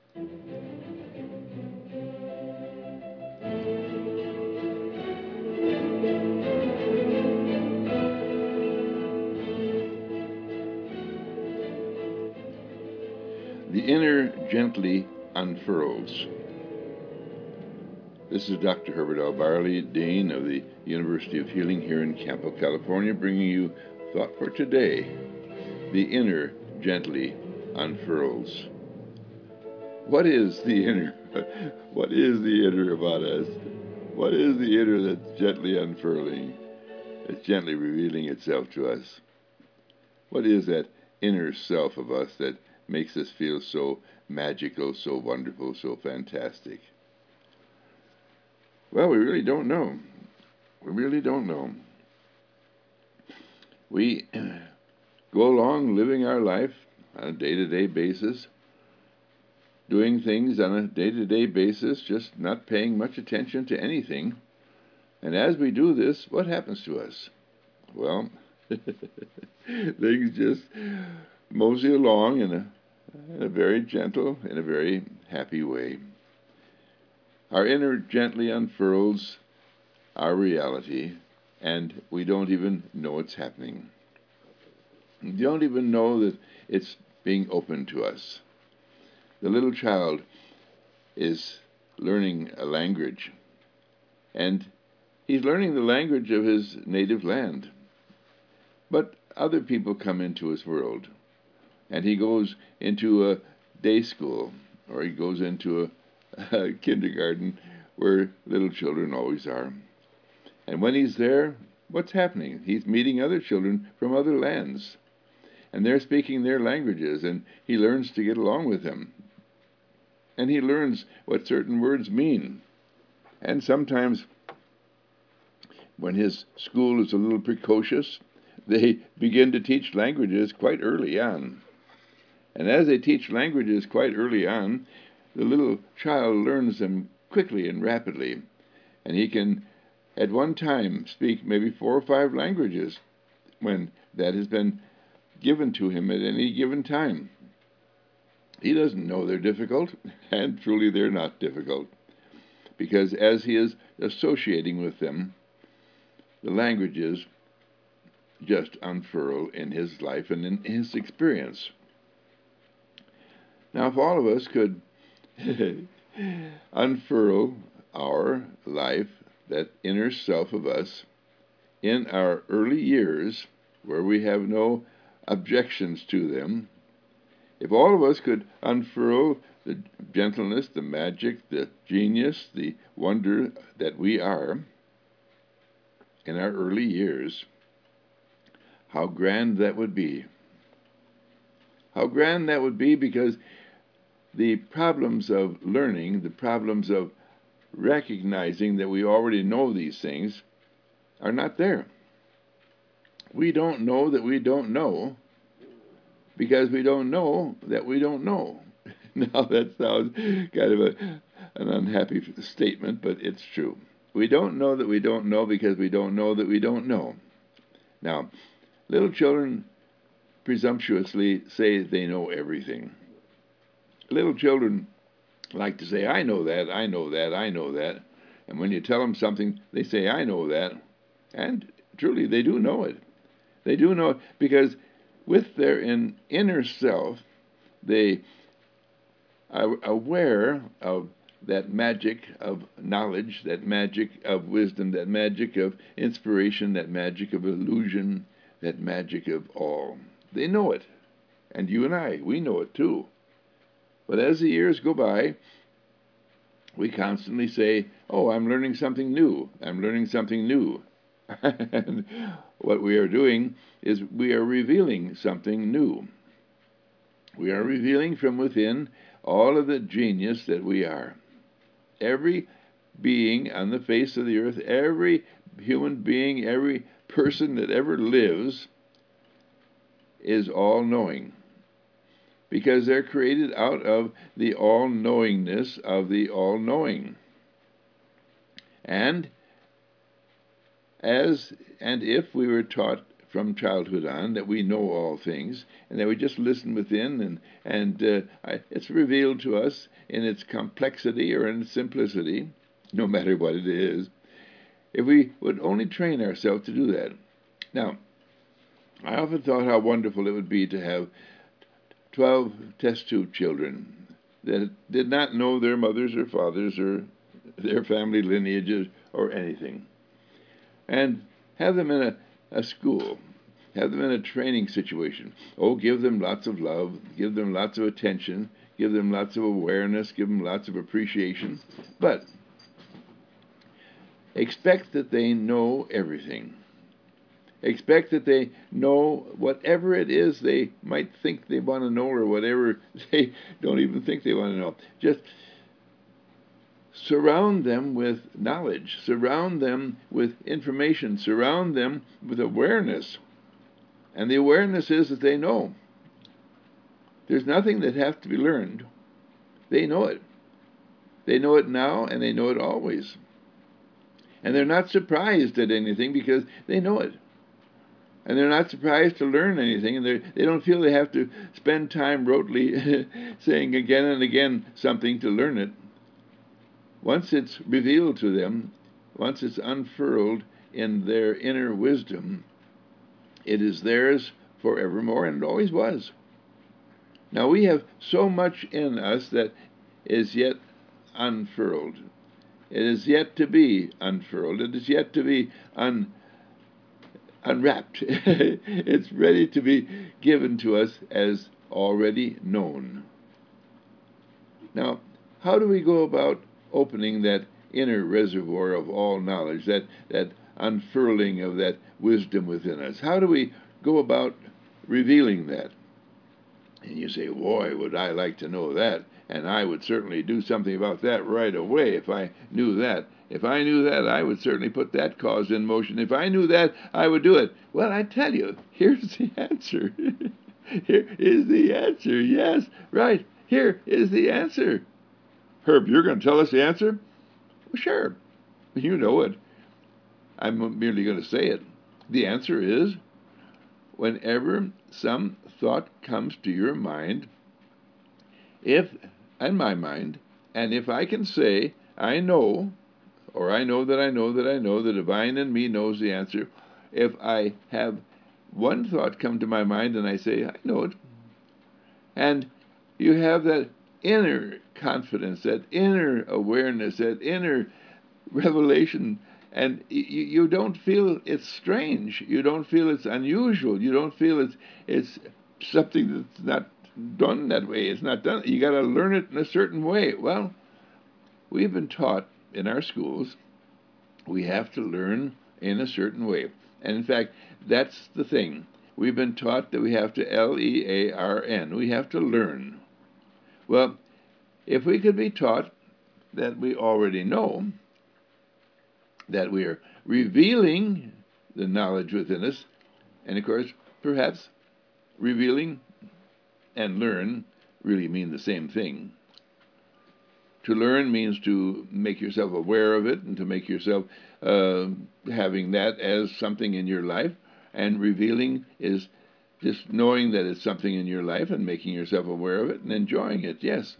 The inner gently unfurls. This is Dr. Herbert L. Barley, Dean of the University of Healing here in Campo, California, bringing you Thought for Today. The inner gently unfurls. What is the inner? What is the inner about us? What is the inner that's gently unfurling? It's gently revealing itself to us. What is that inner self of us that makes us feel so magical, so wonderful, so fantastic? Well, we really don't know. We really don't know. We go along living our life on a day-to-day basis, doing things on a day-to-day basis, just not paying much attention to anything. And as we do this, what happens to us? Well, things just mosey along in a very gentle, in a very happy way. Our inner gently unfurls our reality, and we don't even know it's happening. We don't even know that it's being opened to us. The little child is learning a language, and he's learning the language of his native land. But other people come into his world, and he goes into a day school, or he goes into a kindergarten where little children always are. And when he's there, what's happening? He's meeting other children from other lands, and they're speaking their languages, and he learns to get along with them. And he learns what certain words mean. And sometimes, when his school is a little precocious, they begin to teach languages quite early on. And as they teach languages quite early on, the little child learns them quickly and rapidly. And he can, at one time, speak maybe 4 or 5 languages when that has been given to him at any given time. He doesn't know they're difficult, and truly they're not difficult, because as he is associating with them, the languages just unfurl in his life and in his experience. Now, if all of us could unfurl our life, that inner self of us, in our early years, where we have no objections to them, if all of us could unfurl the gentleness, the magic, the genius, the wonder that we are in our early years, how grand that would be. How grand that would be, because the problems of learning, the problems of recognizing that we already know these things, are not there. We don't know that we don't know, because we don't know that we don't know. Now that sounds kind of an unhappy statement, but it's true. We don't know that we don't know because we don't know that we don't know. Now, little children presumptuously say they know everything. Little children like to say, I know that, I know that, I know that. And when you tell them something, they say, I know that. And truly, they do know it. They do know it because with their inner self, they are aware of that magic of knowledge, that magic of wisdom, that magic of inspiration, that magic of illusion, that magic of all. They know it. And you and I, we know it too. But as the years go by, we constantly say, oh, I'm learning something new. I'm learning something new. And what we are doing is we are revealing something new. We are revealing from within all of the genius that we are. Every being on the face of the earth, every human being, every person that ever lives is all-knowing, because they're created out of the all-knowingness of the all-knowing. And if we were taught from childhood on that we know all things, and that we just listen within, and it's revealed to us in its complexity or in its simplicity, no matter what it is, if we would only train ourselves to do that. Now, I often thought how wonderful it would be to have 12 test tube children that did not know their mothers or fathers or their family lineages or anything, and have them in a school, have them in a training situation. Oh, give them lots of love, give them lots of attention, give them lots of awareness, give them lots of appreciation, but expect that they know everything. Expect that they know whatever it is they might think they want to know or whatever they don't even think they want to know. Just surround them with knowledge, surround them with information, surround them with awareness. And the awareness is that they know. There's nothing that has to be learned. They know it. They know it now and they know it always. And they're not surprised at anything because they know it. And they're not surprised to learn anything, and they don't feel they have to spend time rotely saying again and again something to learn it. Once it's revealed to them, once it's unfurled in their inner wisdom, it is theirs forevermore, and it always was. Now we have so much in us that is yet unfurled. It is yet to be unfurled. It is yet to be unwrapped. It's ready to be given to us as already known. Now, how do we go about opening that inner reservoir of all knowledge, that unfurling of that wisdom within us? How do we go about revealing that? And you say, boy, would I like to know that, and I would certainly do something about that right away if I knew that. If I knew that, I would certainly put that cause in motion. If I knew that, I would do it. Well, I tell you, here's the answer. Here is the answer. Yes, right. Here is the answer. Herb, you're going to tell us the answer? Well, sure. You know it. I'm merely going to say it. The answer is, whenever some thought comes to your mind, and my mind, and if I can say, I know, or I know that I know that I know, the divine in me knows the answer. If I have one thought come to my mind and I say, I know it, and you have that inner confidence, that inner awareness, that inner revelation, and you don't feel it's strange, you don't feel it's unusual, you don't feel it's something that's not done that way, it's not done, you got to learn it in a certain way. Well, we've been taught in our schools we have to learn in a certain way. And in fact, that's the thing. We've been taught that we have to Learn. We have to learn. Well, if we could be taught that we already know, that we are revealing the knowledge within us, and of course, perhaps revealing and learn really mean the same thing. To learn means to make yourself aware of it and to make yourself having that as something in your life. And revealing is just knowing that it's something in your life and making yourself aware of it and enjoying it. Yes.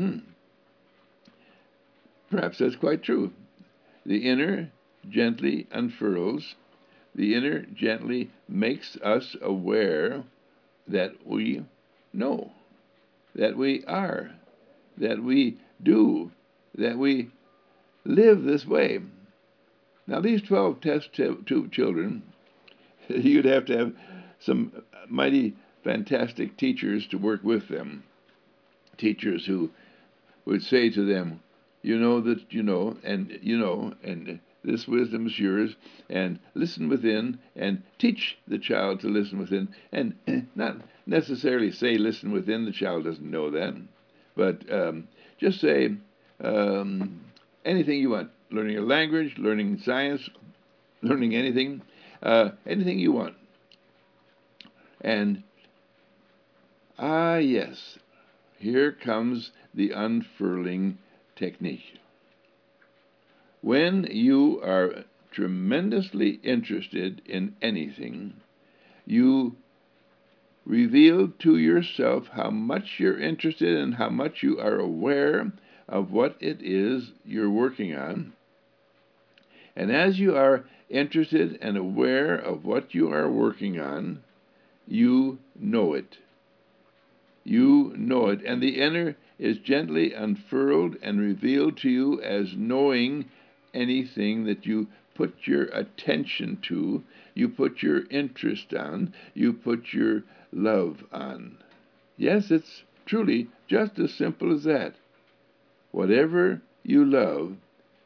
Perhaps that's quite true. The inner gently unfurls. The inner gently makes us aware that we know, that we are, that we do, that we live this way. Now, these 12 test tube children, you'd have to have some mighty fantastic teachers to work with them. Teachers who would say to them, you know that you know, and this wisdom is yours, and listen within, and teach the child to listen within, and not necessarily say listen within, the child doesn't know that, but just say anything you want, learning a language, learning science, learning anything, anything you want. And, yes, here comes the unfurling technique. When you are tremendously interested in anything, you reveal to yourself how much you're interested and how much you are aware of what it is you're working on. And as you are interested and aware of what you are working on, you know it. You know it. And the inner is gently unfurled and revealed to you as knowing anything that you put your attention to, you put your interest on, you put your love on. Yes, it's truly just as simple as that. Whatever you love,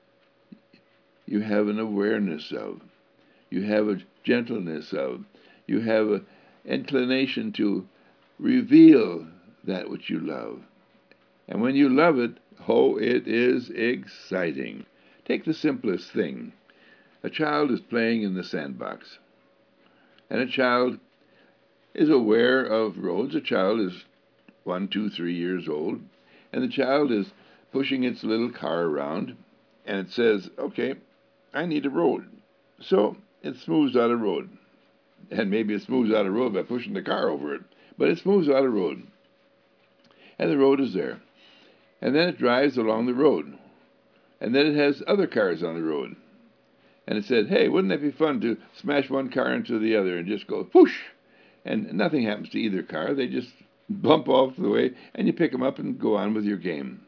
you have an awareness of, you have a gentleness of, you have an inclination to reveal that which you love. And when you love it, oh, it is exciting. Take the simplest thing. A child is playing in the sandbox, and a child is aware of roads. A child is 1, 2, 3 years old, and the child is pushing its little car around, and it says, okay, I need a road. So it smooths out a road. And maybe it smooths out a road by pushing the car over it, but it smooths out a road. And the road is there. And then it drives along the road. And then it has other cars on the road. And it said, hey, wouldn't that be fun to smash one car into the other and just go whoosh? And nothing happens to either car. They just bump off the way, and you pick them up and go on with your game.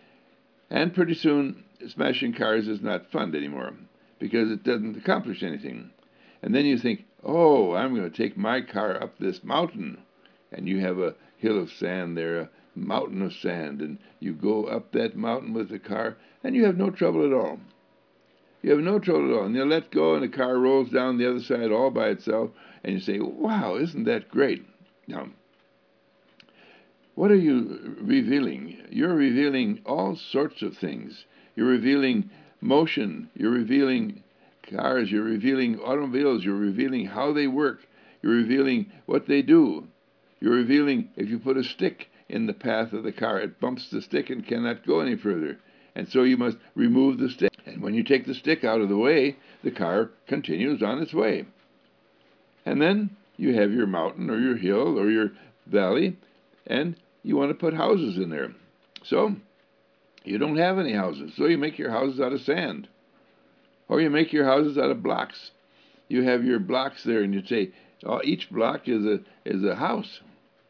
And pretty soon, smashing cars is not fun anymore because it doesn't accomplish anything. And then you think, oh, I'm going to take my car up this mountain. And you have a hill of sand there, a mountain of sand, and you go up that mountain with the car, and you have no trouble at all. You have no trouble at all. And you let go, and the car rolls down the other side all by itself, and you say, wow, isn't that great? Now, what are you revealing? You're revealing all sorts of things. You're revealing motion. You're revealing cars. You're revealing automobiles. You're revealing how they work. You're revealing what they do. You're revealing if you put a stick in the path of the car, it bumps the stick and cannot go any further. And so you must remove the stick. And when you take the stick out of the way, the car continues on its way. And then you have your mountain or your hill or your valley, and you want to put houses in there. So you don't have any houses. So you make your houses out of sand. Or you make your houses out of blocks. You have your blocks there, and you say, oh, each block is a house.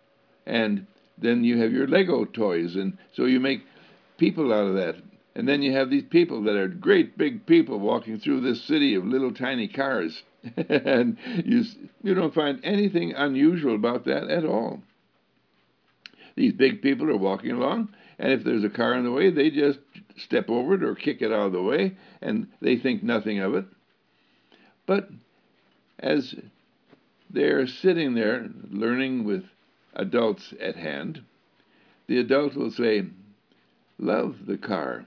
And then you have your Lego toys, and so you make people out of that. And then you have these people that are great big people walking through this city of little tiny cars. And you don't find anything unusual about that at all. These big people are walking along, and if there's a car in the way, they just step over it or kick it out of the way, and they think nothing of it. But as they're sitting there learning with adults at hand, the adult will say, love the car.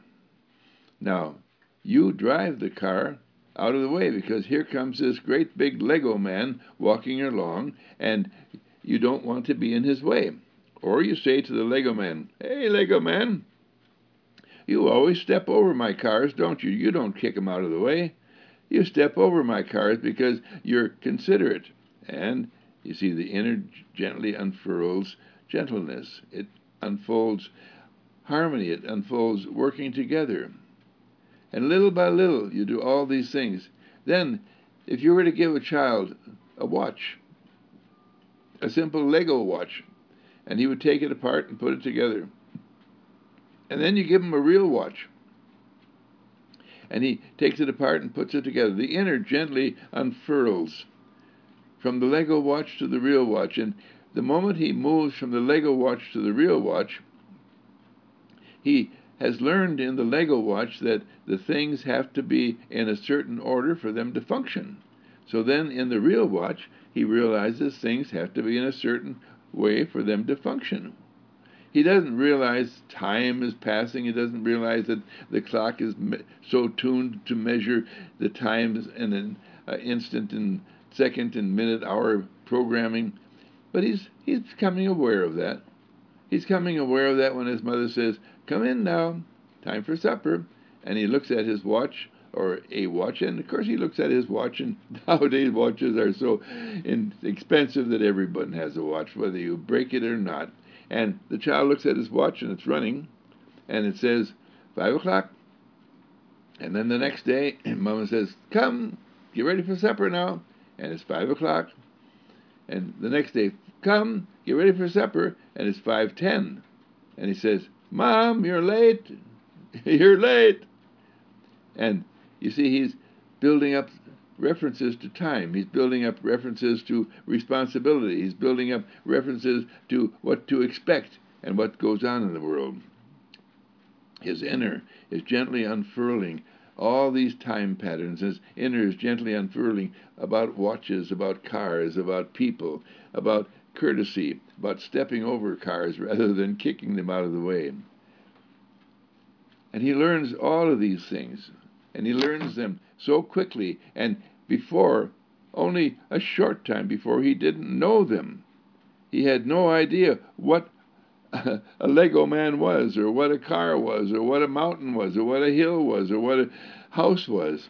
Now, you drive the car out of the way because here comes this great big Lego man walking along, and you don't want to be in his way. Or you say to the Lego man, hey, Lego man, you always step over my cars, don't you? You don't kick them out of the way. You step over my cars because you're considerate. And you see, the inner gently unfurls gentleness. It unfolds harmony. It unfolds working together. And little by little, you do all these things. Then, if you were to give a child a watch, a simple Lego watch, and he would take it apart and put it together. And then you give him a real watch, and he takes it apart and puts it together. The inner gently unfurls from the Lego watch to the real watch, and the moment he moves from the Lego watch to the real watch, he has learned in the Lego watch that the things have to be in a certain order for them to function. So then in the real watch, he realizes things have to be in a certain way for them to function. He doesn't realize time is passing. He doesn't realize that the clock is so tuned to measure the times in an instant and second and minute, hour programming. But he's becoming aware of that. He's coming aware of that when his mother says, come in now, time for supper. And he looks at his watch. or a watch. And of course he looks at his watch, and nowadays watches are so expensive that everyone has a watch, whether you break it or not. And the child looks at his watch, and it's running, and it says 5 o'clock. And then the next day, Mama says, come, get ready for supper now. And it's 5 o'clock. And the next day, come, get ready for supper. And it's 5:10. And he says, Mom, you're late. You're late. And you see, he's building up references to time. He's building up references to responsibility. He's building up references to what to expect and what goes on in the world. His inner is gently unfurling all these time patterns. His inner is gently unfurling about watches, about cars, about people, about courtesy, about stepping over cars rather than kicking them out of the way. And he learns all of these things, and he learns them so quickly, and before, only a short time before, he didn't know them. He had no idea what a Lego man was, or what a car was, or what a mountain was, or what a hill was, or what a house was.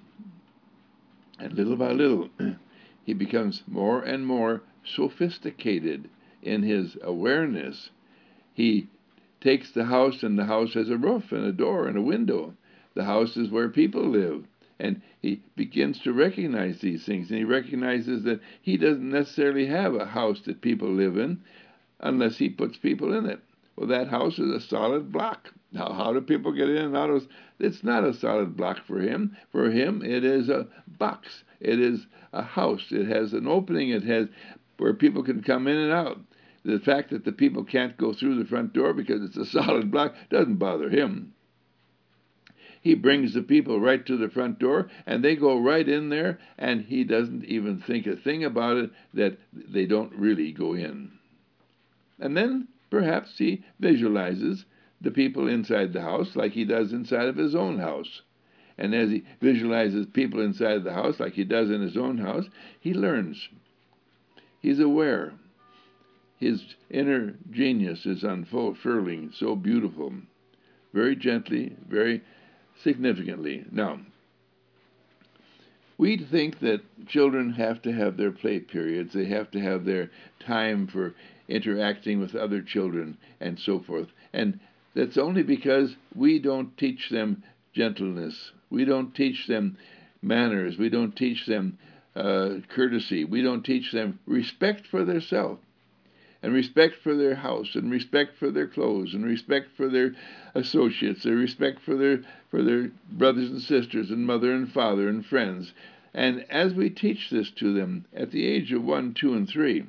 And little by little, he becomes more and more sophisticated in his awareness. He takes the house, and the house has a roof and a door and a window. The house is where people live. And he begins to recognize these things, and he recognizes that he doesn't necessarily have a house that people live in unless he puts people in it. Well, that house is a solid block. Now, how do people get in and out of it? It's not a solid block for him. For him, it is a box. It is a house. It has an opening. It has where people can come in and out. The fact that the people can't go through the front door because it's a solid block doesn't bother him. He brings the people right to the front door, and they go right in there, and he doesn't even think a thing about it that they don't really go in. And then perhaps he visualizes the people inside the house like he does inside of his own house. And as he visualizes people inside the house like he does in his own house, he learns. He's aware. His inner genius is unfurling so beautiful, very gently, very significantly. Now, we think that children have to have their play periods. They have to have their time for interacting with other children and so forth. And that's only because we don't teach them gentleness. We don't teach them manners. We don't teach them courtesy. We don't teach them respect for their self, and respect for their house, and respect for their clothes, and respect for their associates, and respect for their brothers and sisters, and mother and father and friends. And as we teach this to them at the age of 1, 2, and 3,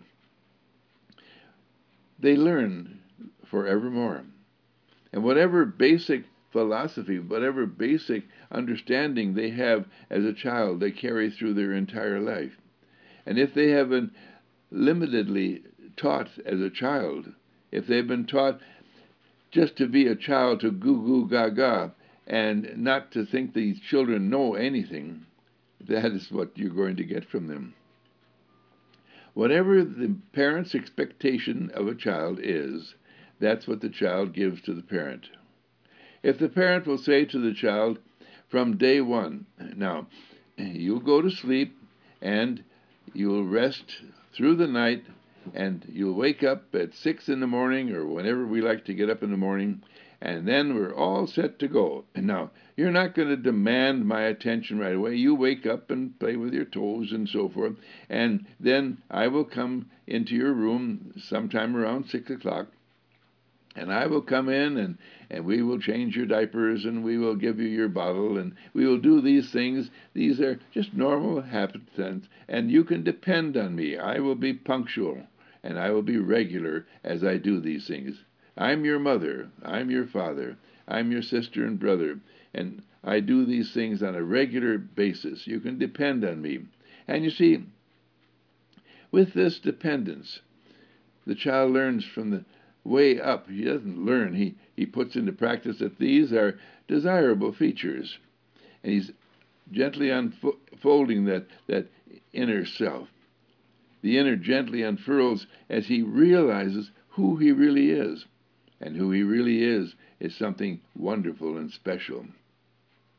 they learn forevermore. And whatever basic philosophy, whatever basic understanding they have as a child, they carry through their entire life. And if they have been limitedly taught as a child, if they've been taught just to be a child, to goo goo gaga, and not to think these children know anything, that is what you're going to get from them. Whatever the parent's expectation of a child is, that's what the child gives to the parent. If the parent will say to the child from day one, now, you'll go to sleep and you'll rest through the night, and you'll wake up at 6 in the morning or whenever we like to get up in the morning, and then we're all set to go. And now, you're not going to demand my attention right away. You wake up and play with your toes and so forth, and then I will come into your room sometime around 6 o'clock, and I will come in, and we will change your diapers, and we will give you your bottle, and we will do these things. These are just normal habits, and you can depend on me. I will be punctual, and I will be regular as I do these things. I'm your mother. I'm your father. I'm your sister and brother, and I do these things on a regular basis. You can depend on me. And you see, with this dependence, the child learns from the way up. He doesn't learn. He puts into practice that these are desirable features. And he's gently unfolding that inner self. The inner gently unfurls as he realizes who he really is. And who he really is something wonderful and special.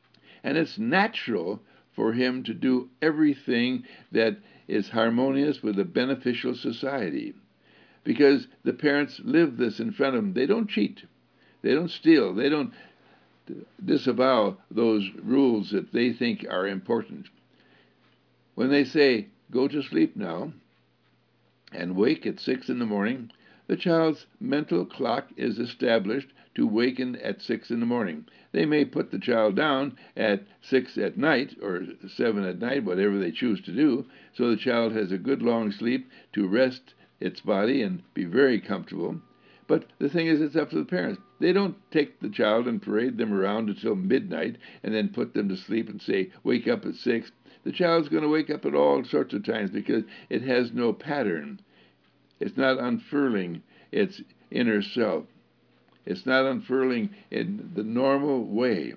And it's natural for him to do everything that is harmonious with a beneficial society, because the parents live this in front of them. They don't cheat. They don't steal. They don't disavow those rules that they think are important. When they say, go to sleep now, and wake at 6 in the morning, the child's mental clock is established to waken at 6 in the morning. They may put the child down at 6 at night or 7 at night, whatever they choose to do, so the child has a good long sleep to rest its body and be very comfortable. But the thing is, it's up to the parents. They don't take the child and parade them around until midnight and then put them to sleep and say, wake up at 6. The child's going to wake up at all sorts of times because it has no pattern. It's not unfurling its inner self. It's not unfurling in the normal way.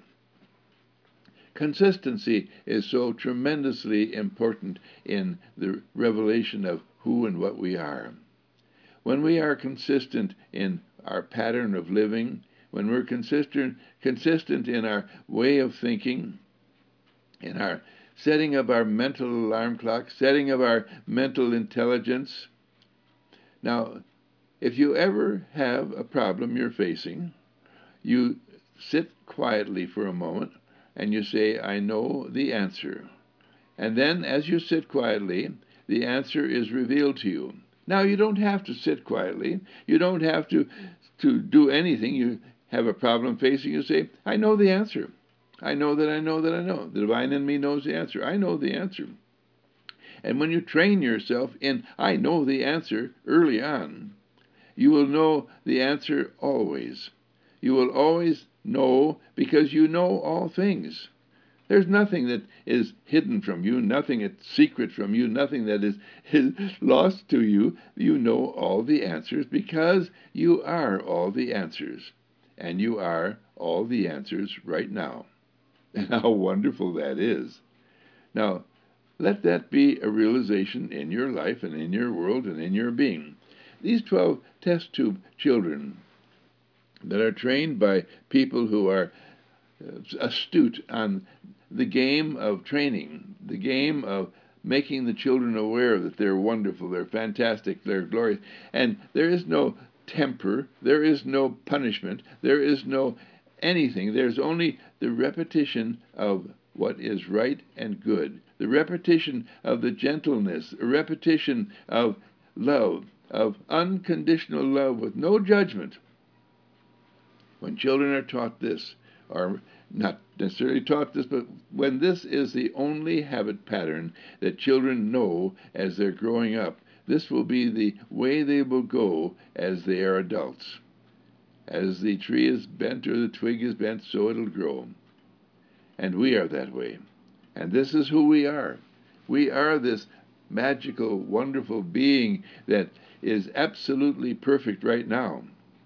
Consistency is so tremendously important in the revelation of who and what we are. When we are consistent in our pattern of living, when we're consistent in our way of thinking, in our setting of our mental alarm clock, setting of our mental intelligence. Now, if you ever have a problem you're facing, you sit quietly for a moment and you say, I know the answer. And then as you sit quietly, the answer is revealed to you. Now, you don't have to sit quietly. You don't have to do anything. You have a problem facing, you say, I know the answer. I know that I know that I know. The divine in me knows the answer. I know the answer. And when you train yourself in I know the answer early on, you will know the answer always. You will always know because you know all things. There's nothing that is hidden from you, nothing that's secret from you, nothing that is lost to you. You know all the answers because you are all the answers. And you are all the answers right now. And how wonderful that is. Now, let that be a realization in your life and in your world and in your being. These 12 test tube children that are trained by people who are astute on the game of training, the game of making the children aware that they're wonderful, they're fantastic, they're glorious, and there is no temper, there is no punishment, there is no anything. There's only the repetition of what is right and good, the repetition of the gentleness, a repetition of love, of unconditional love with no judgment. When children are taught this, or not necessarily taught this, but when this is the only habit pattern that children know as they're growing up, this will be the way they will go as they are adults. As the tree is bent or the twig is bent, so it'll grow. And we are that way. And this is who we are. We are this magical, wonderful being that is absolutely perfect right now.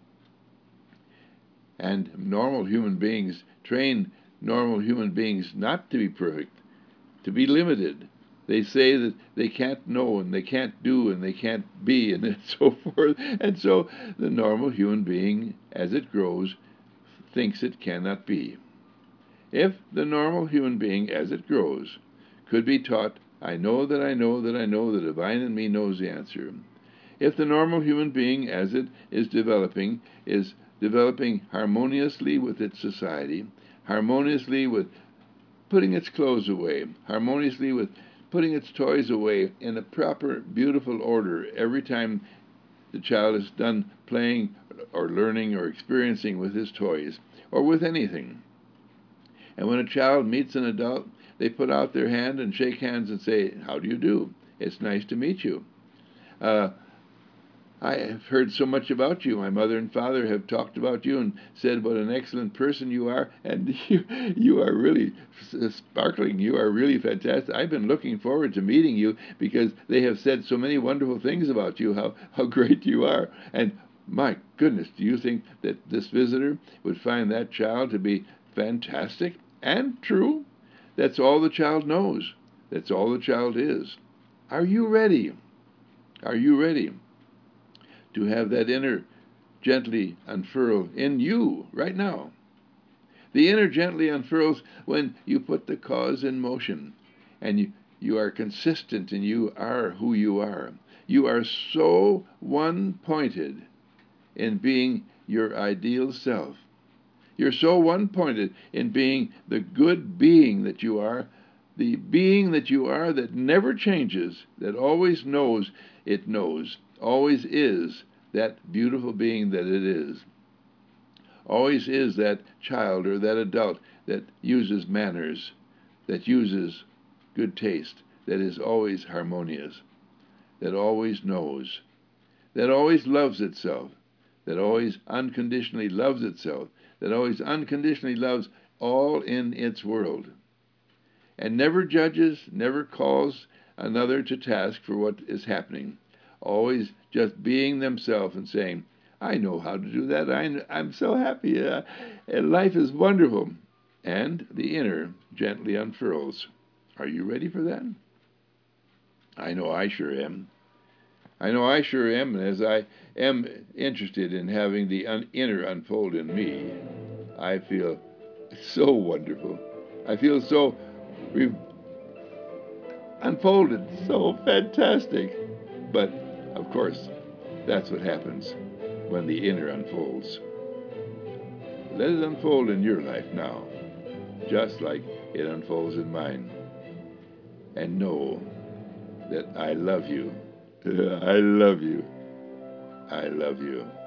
And normal human beings train normal human beings not to be perfect, to be limited. They say that they can't know and they can't do and they can't be and so forth. And so the normal human being, as it grows, thinks it cannot be. If the normal human being, as it grows, could be taught, I know that I know that I know, the divine in me knows the answer. If the normal human being, as it is developing harmoniously with its society, harmoniously with putting its clothes away, harmoniously with putting its toys away in a proper, beautiful order every time the child is done playing or learning or experiencing with his toys or with anything. And when a child meets an adult, they put out their hand and shake hands and say, how do you do? It's nice to meet you. I have heard so much about you. My mother and father have talked about you and said what an excellent person you are, and you are really sparkling. You are really fantastic. I've been looking forward to meeting you because they have said so many wonderful things about you, how great you are. And my goodness, do you think that this visitor would find that child to be fantastic and true? That's all the child knows. That's all the child is. Are you ready? Are you ready to have that inner gently unfurl in you right now? The inner gently unfurls when you put the cause in motion, and you are consistent and you are who you are. You are so one-pointed in being your ideal self. You're so one-pointed in being the good being that you are, the being that you are that never changes, that always knows it knows, always is that beautiful being that it is, always is that child or that adult that uses manners, that uses good taste, that is always harmonious, that always knows, that always loves itself, that always unconditionally loves itself, that always unconditionally loves all in its world, and never judges, never calls another to task for what is happening, always just being themselves and saying, I know how to do that. I'm so happy. And life is wonderful. And the inner gently unfurls. Are you ready for that? I know I sure am. I know I sure am, and as I am interested in having the inner unfold in me, I feel so wonderful. I feel so unfolded, so fantastic. But, of course, that's what happens when the inner unfolds. Let it unfold in your life now, just like it unfolds in mine. And know that I love you. I love you. I love you.